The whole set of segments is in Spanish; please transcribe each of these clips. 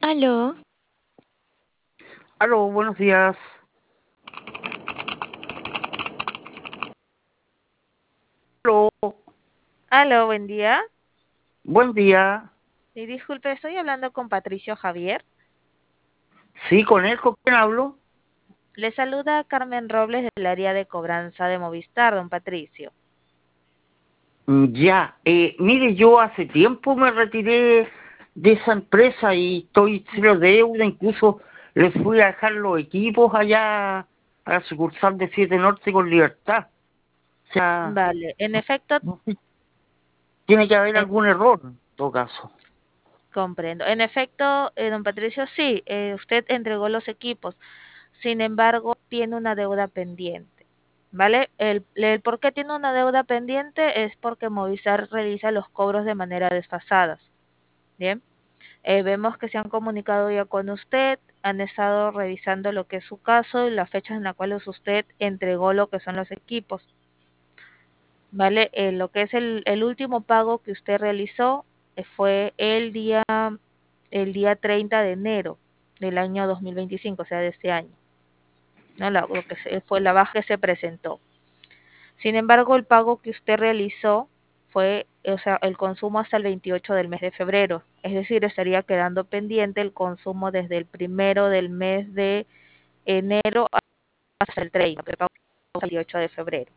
Aló, Aló, buenos días. Aló, Aló, buen día. buen día. Y disculpe, estoy hablando con Patricio Javier. Sí, ¿con quién hablo? Le saluda Carmen Robles del área de cobranza de Movistar, don Patricio. Ya, mire, yo hace tiempo me retiré de esa empresa y estoy cero deuda, incluso les fui a dejar los equipos allá a la sucursal de Siete Norte con Libertad. O sea, Vale, en efecto, no sé, tiene que haber eh, algún error en todo caso. comprendo. En efecto, don Patricio, sí, usted entregó los equipos. Sin embargo, tiene una deuda pendiente. ¿Vale? El por qué tiene una deuda pendiente es porque Movistar realiza los cobros de manera desfasadas. Bien. Vemos que se han comunicado ya con usted, han estado revisando lo que es su caso y las fechas en las cuales usted entregó lo que son los equipos, ¿vale? Lo que es el último pago que usted realizó fue el día 30 de enero del año 2025, o sea, de este año, ¿no? Lo que fue la baja que se presentó. Sin embargo, el pago que usted realizó fue, o sea, el consumo hasta el 28 del mes de febrero. Es decir, estaría quedando pendiente el consumo desde el primero del mes de enero hasta el 30, que pagó el 28 de febrero.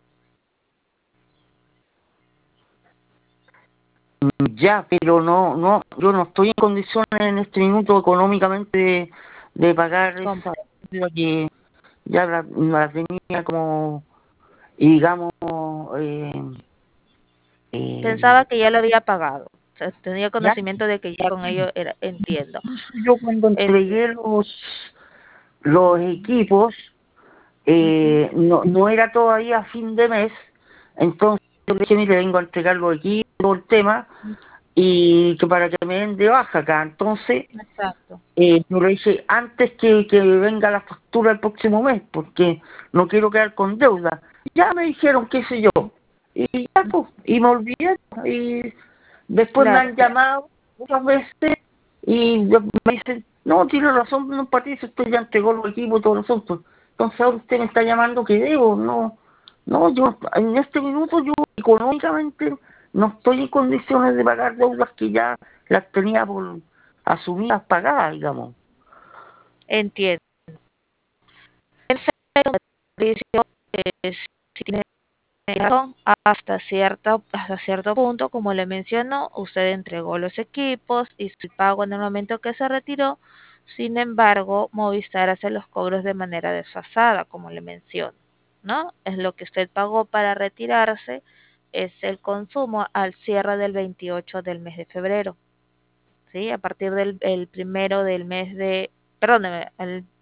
Ya, pero yo no estoy en condiciones en este minuto económicamente de pagar esa Compre- deuda que ya la tenía como, y digamos, eh, Pensaba eh, que ya lo había pagado. O sea, tenía ya, conocimiento de que ya con ello era, entiendo. incluso yo cuando Enti- entregué los equipos, Ujú. no era todavía fin de mes, entonces yo le dije, mire, vengo a entregar los equipos, todo el tema, y que para que me den de baja acá, entonces Exacto. yo le dije, antes que venga la factura el próximo mes, porque no quiero quedar con deuda. Ya me dijeron, qué sé yo, y ya, pues, y me olvidé, y después me Claro, han llamado otras veces, y me dicen, no, tiene razón, no, Patricio, usted ya entregó los equipos y todo el asunto. Entonces ahora usted me está llamando que debo, no, yo en este minuto yo económicamente no estoy en condiciones de pagar deudas que ya las tenía por asumidas, pagadas, digamos. entiendo. Perfecto, Patricio, si tiene razón, hasta cierto punto, como le mencionó, usted entregó los equipos y su pago en el momento que se retiró. Sin embargo, Movistar hace los cobros de manera desfasada, como le menciono, ¿no? Es lo que usted pagó para retirarse, es el consumo al cierre del 28 del mes de febrero, ¿sí? A partir del el primero del mes de, perdóneme,